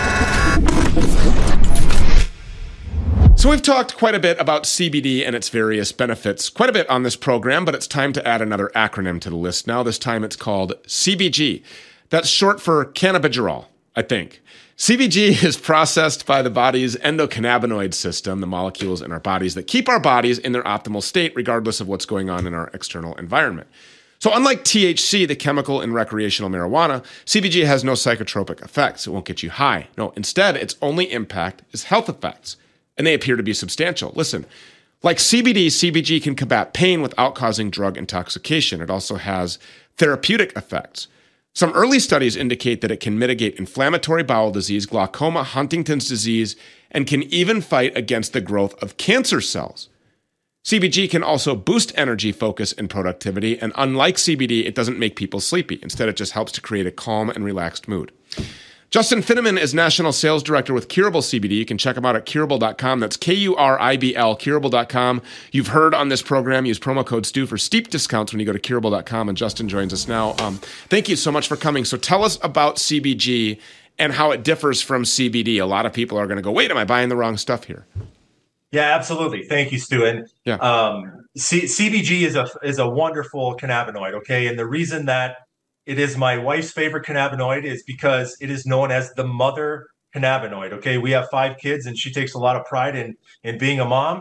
So we've talked quite a bit about C B D and its various benefits, quite a bit on this program, but it's time to add another acronym to the list now. This time it's called C B G. That's short for cannabigerol, I think. C B G is processed by the body's endocannabinoid system, the molecules in our bodies that keep our bodies in their optimal state regardless of what's going on in our external environment. So unlike T H C, the chemical in recreational marijuana, C B G has no psychotropic effects. It won't get you high. No, instead, its only impact is health effects. And they appear to be substantial. Listen, like C B D, C B G can combat pain without causing drug intoxication. It also has therapeutic effects. Some early studies indicate that it can mitigate inflammatory bowel disease, glaucoma, Huntington's disease, and can even fight against the growth of cancer cells. C B G can also boost energy, focus, and productivity, and unlike C B D, it doesn't make people sleepy. Instead, it just helps to create a calm and relaxed mood. Justin Finneman is National Sales Director with Curable C B D. You can check him out at curable dot com. That's K U R I B L, curable dot com. You've heard on this program, use promo code STU for steep discounts when you go to curable dot com, and Justin joins us now. Um, thank you so much for coming. So tell us about C B G and how it differs from C B D. A lot of people are going to go, wait, am I buying the wrong stuff here? Yeah, absolutely. Thank you, Stu. And yeah. um, C- CBG is a is a wonderful cannabinoid, okay? And the reason that it is my wife's favorite cannabinoid is because it is known as the mother cannabinoid, okay? We have five kids, and she takes a lot of pride in, in being a mom.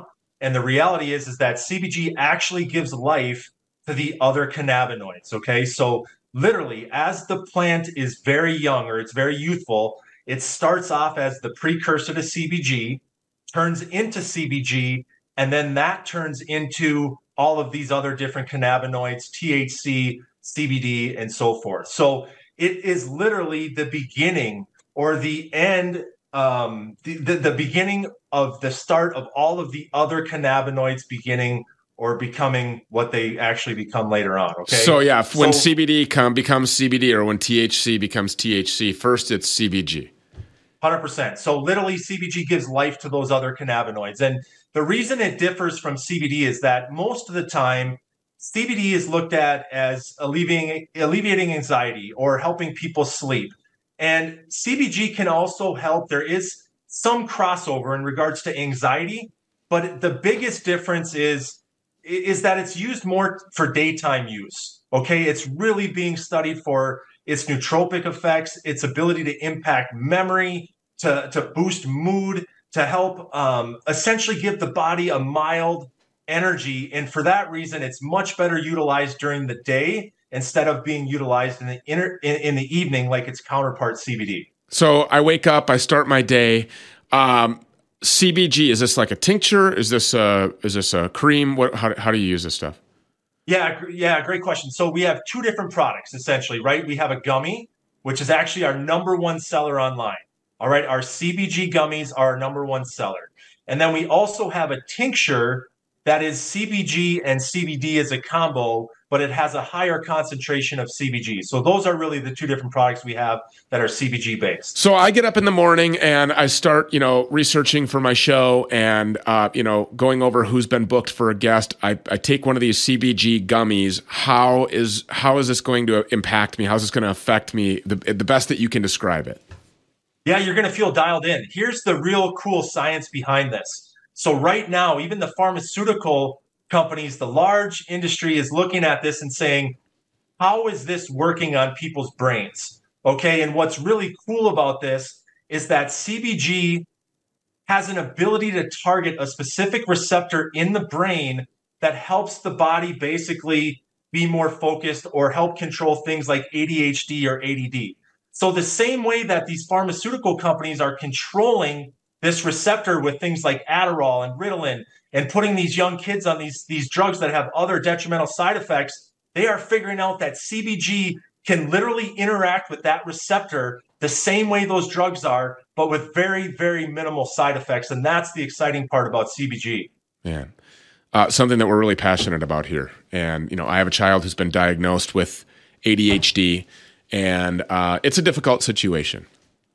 And the reality is, is that C B G actually gives life to the other cannabinoids. Okay. So literally, as the plant is very young or it's very youthful, it starts off as the precursor to C B G, turns into C B G, and then that turns into all of these other different cannabinoids, T H C, C B D, and so forth. So it is literally the beginning or the end, um, the, the, the beginning of the start of all of the other cannabinoids beginning or becoming what they actually become later on. Okay. So yeah, when so, C B D come, becomes C B D or when T H C becomes T H C, first it's C B G. one hundred percent. So literally C B G gives life to those other cannabinoids. And the reason it differs from C B D is that most of the time, C B D is looked at as alleviating, alleviating anxiety or helping people sleep. And C B G can also help. There is some crossover in regards to anxiety, but the biggest difference is is that it's used more for daytime use. Okay, it's really being studied for its nootropic effects, its ability to impact memory, to, to boost mood, to help um, essentially give the body a mild energy. And for that reason, it's much better utilized during the day instead of being utilized in the inter, in, in the evening like its counterpart C B D. So I wake up, I start my day. Um, C B G, is this like a tincture? Is this a, is this a cream? What? How, how do you use this stuff? Yeah, yeah, great question. So we have two different products, essentially, right? We have a gummy, which is actually our number one seller online. All right, our C B G gummies are our number one seller. And then we also have a tincture that is C B G and C B D as a combo, but it has a higher concentration of C B G. So those are really the two different products we have that are C B G based. So I get up in the morning and I start, you know, researching for my show and, uh, you know, going over who's been booked for a guest. I, I take one of these C B G gummies. How is how is this going to impact me? How is this going to affect me? The, the best that you can describe it. Yeah, you're going to feel dialed in. Here's the real cool science behind this. So right now, even the pharmaceutical companies, the large industry is looking at this and saying, how is this working on people's brains? Okay, and what's really cool about this is that C B G has an ability to target a specific receptor in the brain that helps the body basically be more focused or help control things like A D H D or A D D. So the same way that these pharmaceutical companies are controlling this receptor with things like Adderall and Ritalin and putting these young kids on these, these drugs that have other detrimental side effects, they are figuring out that C B G can literally interact with that receptor the same way those drugs are, but with very, very minimal side effects. And that's the exciting part about C B G. Man, uh, something that we're really passionate about here. And, you know, I have a child who's been diagnosed with A D H D, and uh, it's a difficult situation.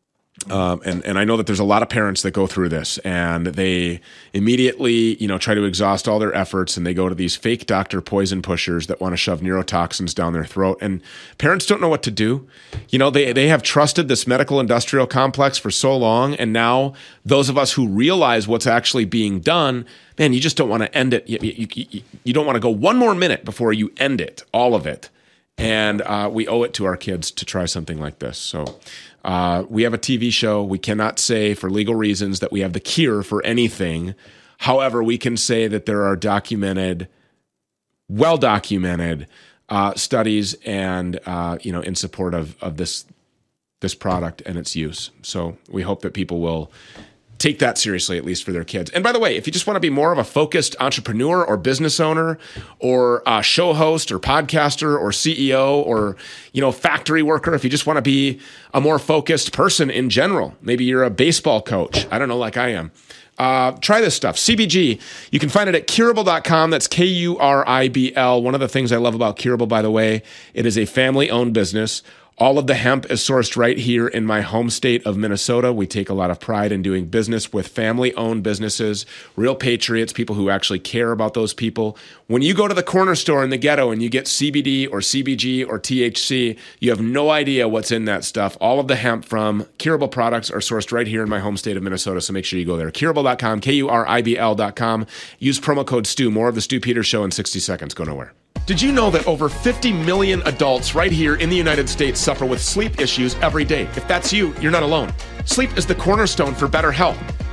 Um, and, and I know that there's a lot of parents that go through this and they immediately, you know, try to exhaust all their efforts and they go to these fake doctor poison pushers that want to shove neurotoxins down their throat. And parents don't know what to do. You know, they, they have trusted this medical industrial complex for so long. And now those of us who realize what's actually being done, man, you just don't want to end it. You, you, you, you don't want to go one more minute before you end it, all of it. And uh, we owe it to our kids to try something like this. So uh, we have a T V show. We cannot say for legal reasons that we have the cure for anything. However, we can say that there are documented, well-documented uh, studies and, uh, you know, in support of, of this, this product and its use. So we hope that people will take that seriously, at least for their kids. And by the way, if you just want to be more of a focused entrepreneur or business owner or a show host or podcaster or C E O or, you know, factory worker, if you just want to be a more focused person in general, maybe you're a baseball coach, I don't know, like I am, uh, try this stuff. C B G, you can find it at curable dot com. That's K U R I B L. One of the things I love about Curable, by the way, it is a family-owned business. All of the hemp is sourced right here in my home state of Minnesota. We take a lot of pride in doing business with family-owned businesses, real patriots, people who actually care about those people. When you go to the corner store in the ghetto and you get C B D or C B G or T H C, you have no idea what's in that stuff. All of the hemp from Curable products are sourced right here in my home state of Minnesota, so make sure you go there. curable dot com, K U R I B L dot com. Use promo code STU. More of the Stu Peters Show in sixty seconds. Go nowhere. Did you know that over fifty million adults right here in the United States suffer with sleep issues every day? If that's you, you're not alone. Sleep is the cornerstone for better health.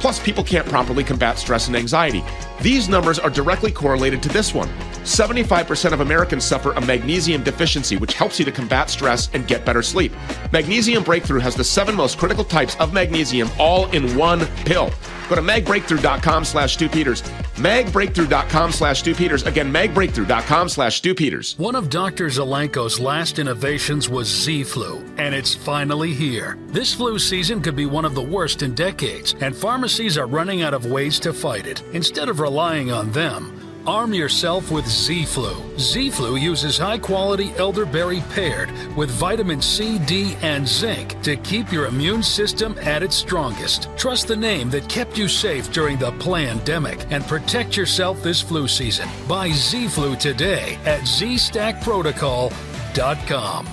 Plus, people can't properly combat stress and anxiety. These numbers are directly correlated to this one. seventy-five percent of Americans suffer a magnesium deficiency, which helps you to combat stress and get better sleep. Magnesium Breakthrough has the seven most critical types of magnesium all in one pill. Go to magbreakthrough.com slash Stu Peters. magbreakthrough.com slash Stu Peters. Again, magbreakthrough.com slash Stu Peters. One of Doctor Zelenko's last innovations was Z-Flu, and it's finally here. This flu season could be one of the worst in decades, and pharmacies are running out of ways to fight it. Instead of relying on them, arm yourself with Z-Flu. Z-Flu uses high-quality elderberry paired with vitamin C, D, and zinc to keep your immune system at its strongest. Trust the name that kept you safe during the plandemic and protect yourself this flu season. Buy Z-Flu today at z stack protocol dot com.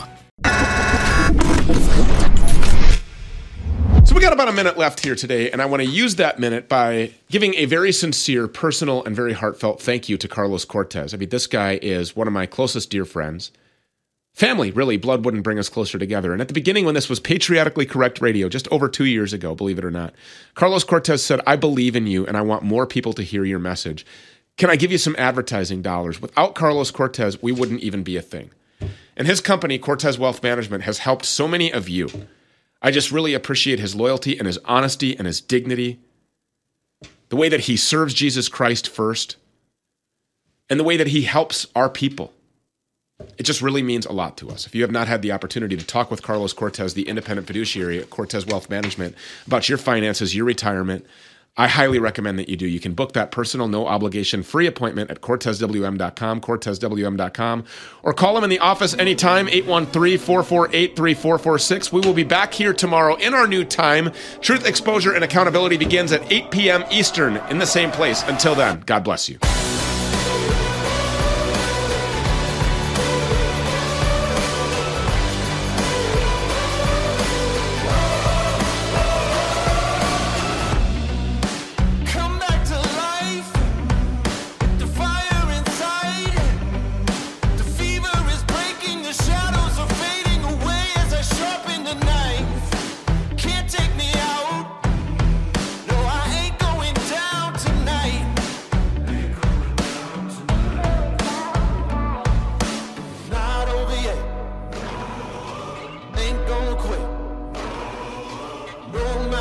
So we got about a minute left here today, and I want to use that minute by giving a very sincere, personal, and very heartfelt thank you to Carlos Cortez. I mean, this guy is one of my closest dear friends. Family, really. Blood wouldn't bring us closer together. And at the beginning, when this was Patriotically Correct Radio, just over two years ago, believe it or not, Carlos Cortez said, I believe in you, and I want more people to hear your message. Can I give you some advertising dollars? Without Carlos Cortez, we wouldn't even be a thing. And his company, Cortez Wealth Management, has helped so many of you. I just really appreciate his loyalty and his honesty and his dignity, the way that he serves Jesus Christ first, and the way that he helps our people. It just really means a lot to us. If you have not had the opportunity to talk with Carlos Cortez, the independent fiduciary at Cortez Wealth Management, about your finances, your retirement, I highly recommend that you do. You can book that personal, no obligation, free appointment at cortez w m dot com, cortez w m dot com, or call him in the office anytime, eight one three, four four eight, three four four six. We will be back here tomorrow in our new time. Truth, Exposure, and Accountability begins at eight p.m. Eastern in the same place. Until then, God bless you.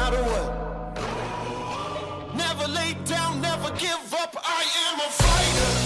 Never lay down, never give up. I am a fighter.